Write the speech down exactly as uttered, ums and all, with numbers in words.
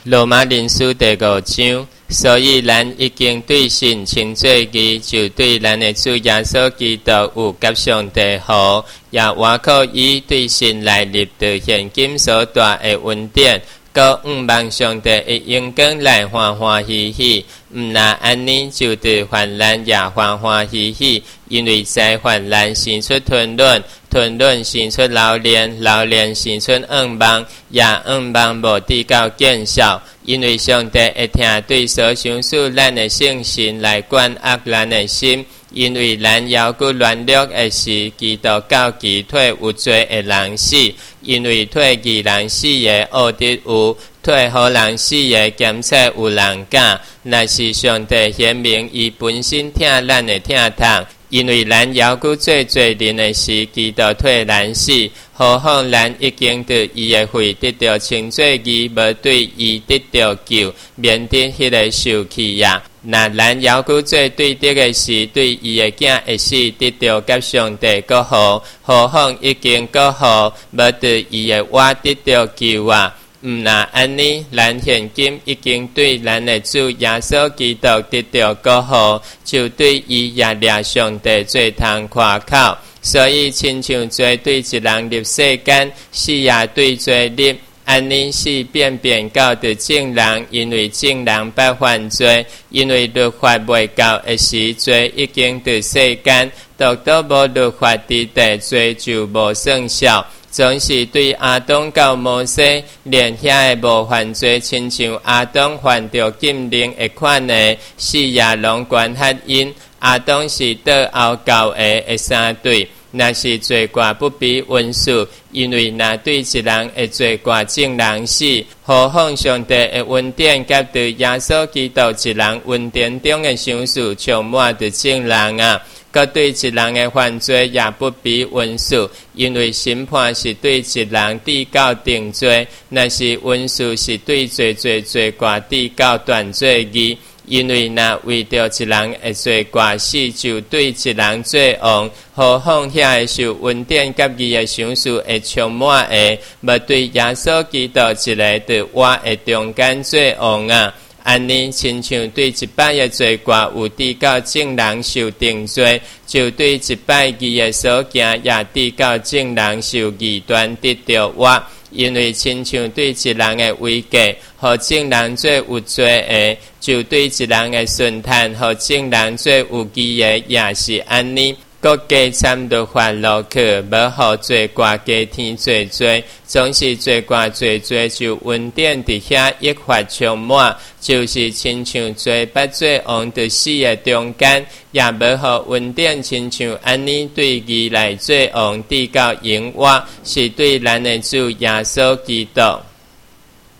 罗马人书第五章，所以咱已经对神称作义，就对咱的主耶稣基督有甲上帝好，也我可以对神来立的现今所带的恩典。各五望上帝的荣光来欢欢喜喜，毋那安尼就对患难也欢欢喜喜，因为在患难生出吞论，吞论生出老练，老练生出恩望，也恩望无抵到见效，因为上帝会听对所相属咱的圣神来管握咱的心。因为咱要顾软弱的是基督教基体有罪的人死，因为退义人死的恶德有，退好人死的检测有人教。若是上帝显明伊本身听咱的听痛，因为咱要顾最罪人的是基督退咱死，何况咱已经对伊的血得到称作义，无对伊得到救，免得迄个受气呀。那咱要顾最对得的是对伊的囝会死得到甲上帝国好，何况已经国好，无对伊的活得到救啊！毋那安尼，咱现今已经对咱的主耶稣基督得到国好，就对伊也掠上帝最通夸口。所以亲像罪对一人入世间，死也对罪入。安尼是变变到的正人，因为正人不犯罪，因为律法未到的时，罪已经在世间，独到无律法之地，罪就无生效。总是对亚当到摩西，连遐个无犯罪，亲像亚当犯着禁令的款的，死也拢关系因。亚当是倒后到的的三对。若是罪过不比温数，因为若对一人的罪过正人死，何况上帝的恩典甲对耶稣基督一人恩典中的相似充满的正人啊！佮对一人的犯罪也不比温数，因为审判是对一人递到定罪，若是温数是对罪罪罪过递到断罪义。因为若为着一人的罪过死，就对一人罪恶，何况遐个受恩典甲义的相似会充满的，无对耶稣基督一个伫我的中间罪恶啊！安尼亲像对一摆的罪过有递到正人受定罪，就对一摆义的所行也递到正人受义端得到我。因为亲像对一人的违戒，和正人做有罪的，就对一人的顺探和正人做有义的，也是安尼。各加参律法落去，无互罪过加添罪罪，总是罪过罪罪就恩典伫遐一发充满，就是亲像罪不罪王伫死的中间，也无互恩典亲像安尼对义来罪王递到永活，是对咱的主耶稣基督。